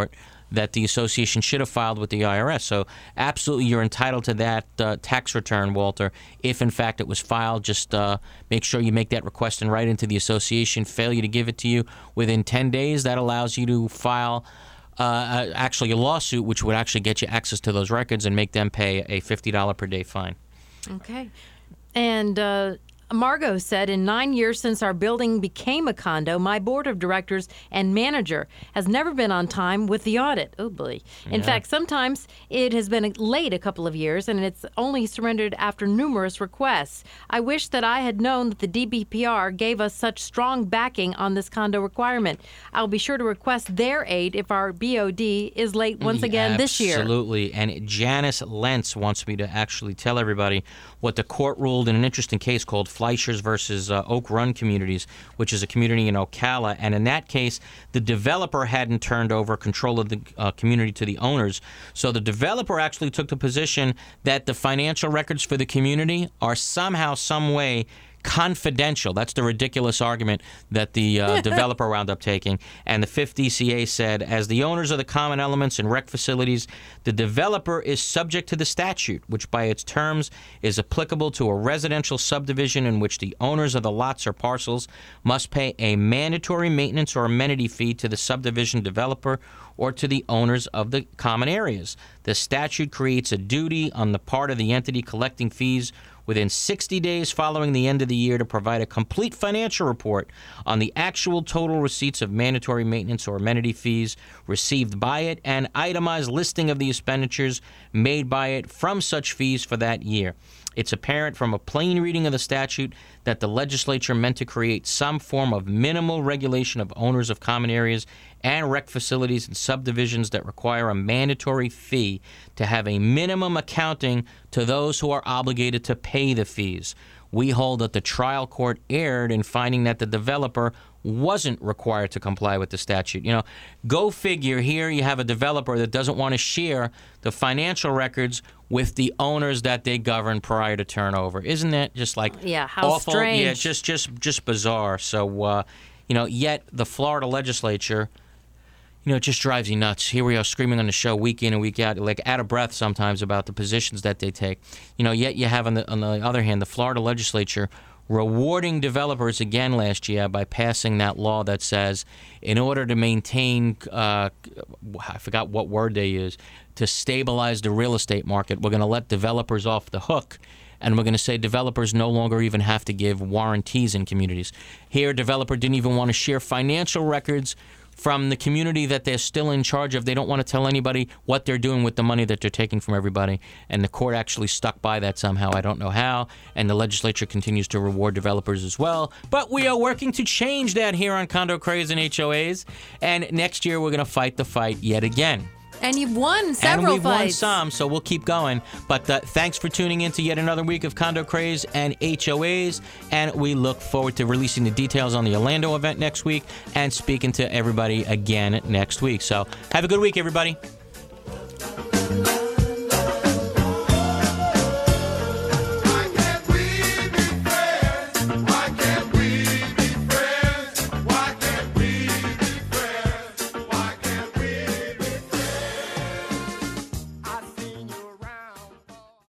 that the association should have filed with the I R S. So absolutely, you're entitled to that uh, tax return, Walter, if in fact it was filed. Just uh, make sure you make that request and write into the association. Failure to give it to you within ten days, that allows you to file uh, actually a lawsuit, which would actually get you access to those records and make them pay a fifty dollars per day fine. Okay. And uh, Margot said, in nine years since our building became a condo, my board of directors and manager has never been on time with the audit. Oh, boy. In Yeah. fact, sometimes it has been late a couple of years, and it's only surrendered after numerous requests. I wish that I had known that the D B P R gave us such strong backing on this condo requirement. I'll be sure to request their aid if our B O D is late once again this year. Absolutely. And Janice Lentz wants me to actually tell everybody what the court ruled in an interesting case called Fleischers versus uh, Oak Run Communities, which is a community in Ocala. And in that case, the developer hadn't turned over control of the uh, community to the owners. So the developer actually took the position that the financial records for the community are somehow, some way, confidential. That's the ridiculous argument that the uh, developer wound up taking. And the fifth D C A said, as the owners of the common elements and rec facilities, the developer is subject to the statute, which by its terms is applicable to a residential subdivision in which the owners of the lots or parcels must pay a mandatory maintenance or amenity fee to the subdivision developer or to the owners of the common areas. The statute creates a duty on the part of the entity collecting fees within sixty days following the end of the year to provide a complete financial report on the actual total receipts of mandatory maintenance or amenity fees received by it and itemized listing of the expenditures made by it from such fees for that year. It's apparent from a plain reading of the statute that the legislature meant to create some form of minimal regulation of owners of common areas and rec facilities and subdivisions that require a mandatory fee to have a minimum accounting to those who are obligated to pay the fees. We hold that the trial court erred in finding that the developer wasn't required to comply with the statute. You know, go figure, here you have a developer that doesn't want to share the financial records with the owners that they govern prior to turnover. Isn't that just like Yeah, how awful? strange. Yeah, just just just bizarre. So, uh, you know, yet the Florida legislature, you know, it just drives you nuts. Here we are screaming on the show week in and week out, like out of breath sometimes about the positions that they take. You know, yet you have on the on the other hand the Florida legislature rewarding developers again last year by passing that law that says in order to maintain, uh, I forgot what word they use, to stabilize the real estate market, we're going to let developers off the hook. And we're going to say developers no longer even have to give warranties in communities. Here, a developer didn't even want to share financial records from the community that they're still in charge of. They don't want to tell anybody what they're doing with the money that they're taking from everybody. And the court actually stuck by that somehow. I don't know how. And the legislature continues to reward developers as well. But we are working to change that here on Condo Craze and H O As. And next year, we're going to fight the fight yet again. And you've won several and we've fights. won some, so we'll keep going. But uh, thanks for tuning in to yet another week of Condo Craze and H O As. And we look forward to releasing the details on the Orlando event next week and speaking to everybody again next week. So have a good week, everybody.